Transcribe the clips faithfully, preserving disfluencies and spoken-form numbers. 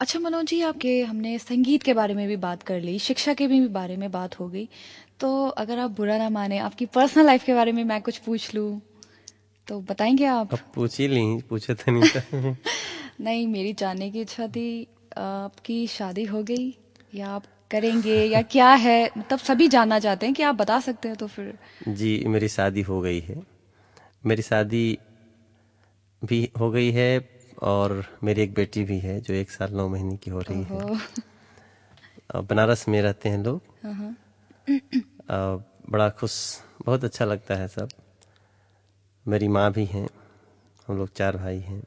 अच्छा मनोज जी, आपके हमने संगीत के बारे में भी बात कर ली, शिक्षा के भी बारे में बात हो गई। तो अगर आप बुरा ना माने, आपकी पर्सनल लाइफ के बारे में मैं कुछ पूछ लूं तो बताएंगे आप? अब पूछ ही ली, पूछे तो नहीं था। नहीं, मेरी जानने की इच्छा थी। आपकी शादी हो गई या आप करेंगे या क्या है, मतलब सभी जानना चाहते हैं कि आप बता सकते हैं तो फिर। जी, मेरी शादी हो गई है। मेरी शादी भी हो गई है और मेरी एक बेटी भी है जो एक साल नौ महीने की हो रही है। ओहो। अ, बनारस में रहते हैं लोग। हाँ हाँ। अ, बड़ा खुश, बहुत अच्छा लगता है सब। मेरी माँ भी हैं, हम लोग चार भाई हैं।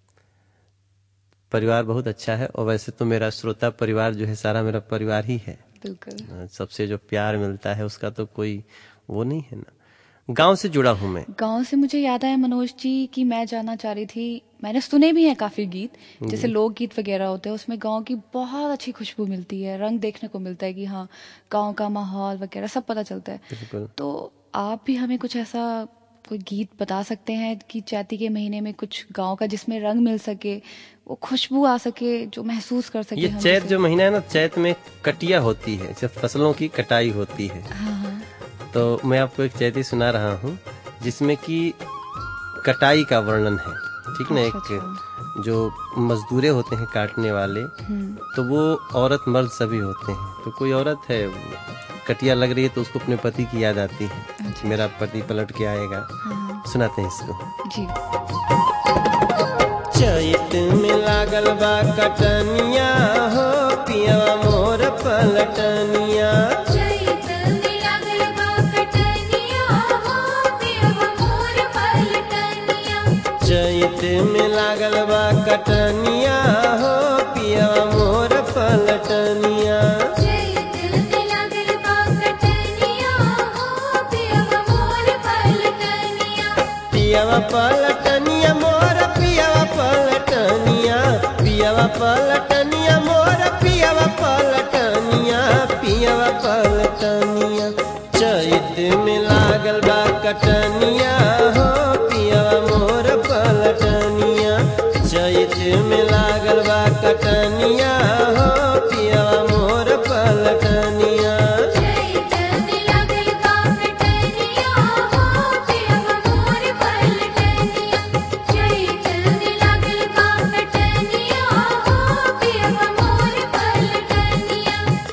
परिवार बहुत अच्छा है और वैसे तो मेरा श्रोता परिवार जो है सारा मेरा परिवार ही है। बिल्कुल। अ, सबसे जो प्यार मिलता है उसका तो कोई वो नहीं है ना। गांव से जुड़ा हूं मैं। गांव से मुझे याद आया मनोज जी कि मैं जानना चाह रही थी, मैंने सुने भी हैं काफी गीत, जैसे जी लोकगीत वगैरह होते हैं, उसमें गांव की बहुत अच्छी खुशबू मिलती है, रंग देखने को मिलता है कि हाँ, गांव का माहौल वगैरह सब पता चलता है। बिल्कुल। तो आप भी हमें कुछ ऐसा कोई गीत बता सकते हैं कि चैती के महीने में कुछ गांव का जिसमें रंग मिल सके, वो खुशबू आ सके, जो महसूस कर सके ये हम चैत जिसे। जो महीना है ना, चैत में कटिया होती है जब फसलों की कटाई होती है। हाँ हाँ। तो मैं आपको एक चैती सुना रहा हूँ जिसमें कि कटाई का वर्णन है। ठीक ना। अच्छा एक अच्छा। जो मजदूरे होते हैं काटने वाले, हम्म। तो वो औरत मर्द सभी होते हैं। तो कोई औरत है, कटिया लग रही है तो उसको अपने पति की याद आती है कि अच्छा। मेरा पति पलट के आएगा। हाँ हाँ। सुनाते हैं इसको। जी। चैत में लागल बा कटनिया हो, पियवा मोर पलटनिया। चैत में लागल बा कटनिया हो, पियवा मोर पलटनिया। चैत में लागल बा कटनिया हो, पियवा मोर पलटनिया। चैत में लागल बा कटनिया हो, पियवा मोर पलटनिया। पियवा पलटनिया मोर पियवा पलटनिया। पियवा पलटनिया मोर पियवा पलटनिया। पियवा पलटनिया। चैत में लागल बा कटनिया हो, पियवा मोर पलटनिया। चैत में लागल बा कटनिया हो, पियवा मोर पलटनिया। चैत में लागल बा कटनिया हो, पियवा मोर पलटनिया। चैत में लागल बा कटनिया हो, पियवा मोर पलटनिया।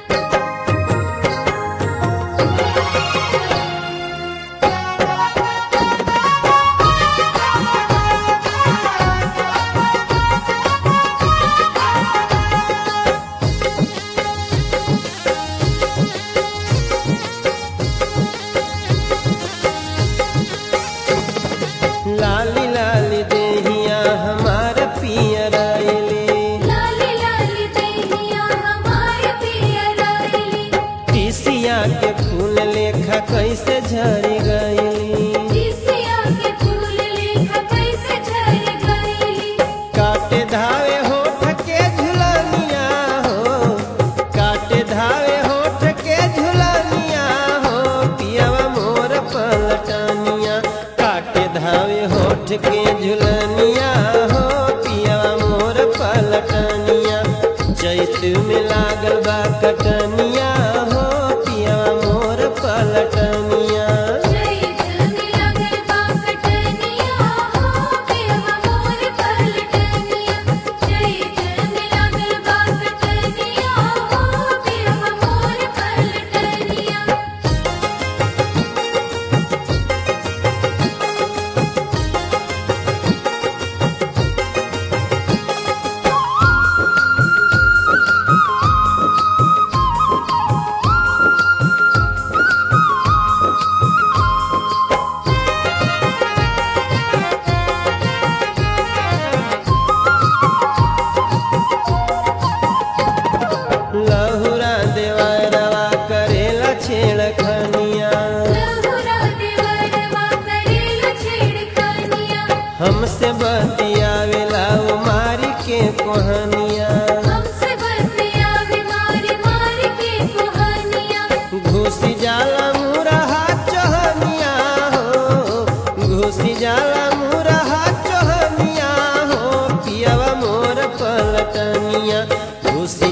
लाली लाली देहिया हमार पियराइली। लाली लाली दैनिया हमार पियराइली। तीसिया के फूल लेखा कैसे झरी गईली। तीसिया के फूल लेखा कैसे झर गईली। काटे धावे होठ के झुलनिया हो। काटे धावे होठ के झुलनिया हो, पियवा मोर पलटनिया। काटे धावे होठ के झुलनिया हो, पियवा मोर पलटनिया। चैत में लागल बा कटनिया हो, पियवा मोर पलटनिया। चैत में लागल बा कटनिया हो, पियवा मोर पलटनिया। चैत में लागल बा कटनिया हो, पियवा मोर पलटनिया।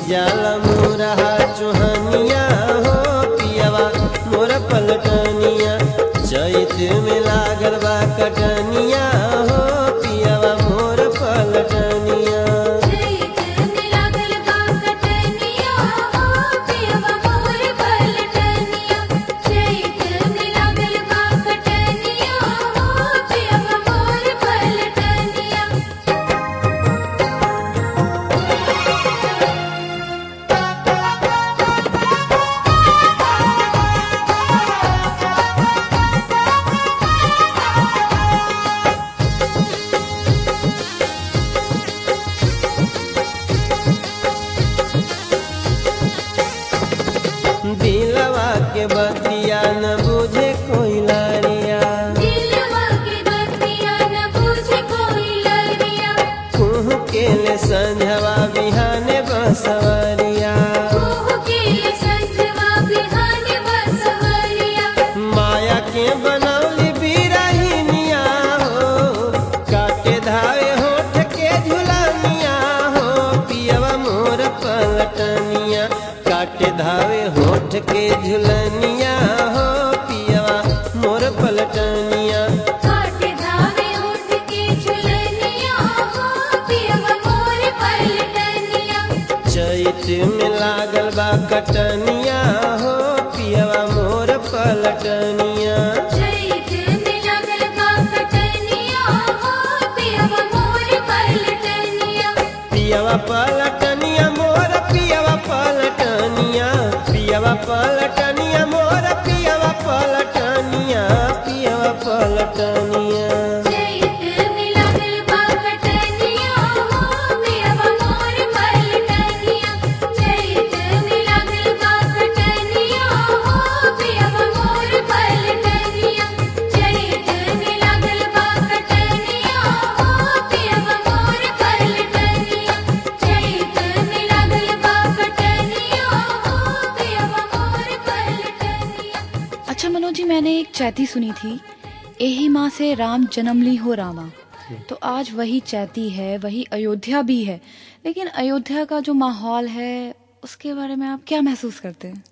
जाला मोरहा चुहनिया हो पियवा मोर पलटनिया चैत में लागल बा कटनिया हो पियवा मोर पलटनिया चैत में लागल बा कटनिया हो पियवा मोर पलटनिया चैत में लागल बा कटनिया हो पियवा मोर पलटनिया दिलवा के बतिया न बुझे कोई लारिया दिलवा के बतिया न बुझे कोई लरिया कुह के ले संझवा बिहाने बसवरिया कोह के संजवा बिहाने बसवरिया माया के बनौली बिरहिनिया हो काटे धावे होठ के झुलनिया हो पियवा मोर पलटनिया काटे धावे होठ के झुलनिया हो पियवा मोर पलटनिया काटे धावे उठ के झुलनिया हो पियवा मोर पलटनिया चैत में लागल बा कटनिया हो पियवा मोर पलटनिया चैत में लागल बा कटनिया हो पियवा मोर पलटनिया पियवा पलटनिया मोर पियवा पलटनिया पियवा पलटनिया मोर पियवा पलटनिया पियवा पलटनिया चैत में लागल बा कटनिया हो पियवा मोर पलटनिया चैत में लागल बा कटनिया हो पियवा मोर पलटनिया चैत में लागल बा कटनिया हो पियवा मोर पलटनिया चैत में लागल बा कटनिया हो पियवा मोर पलटनिया। अच्छा मनोज जी, मैंने एक चैती सुनी थी, एही माँ से राम जन्म ली हो रामा। तो आज वही चैती है, वही अयोध्या भी है, लेकिन अयोध्या का जो माहौल है उसके बारे में आप क्या महसूस करते हैं?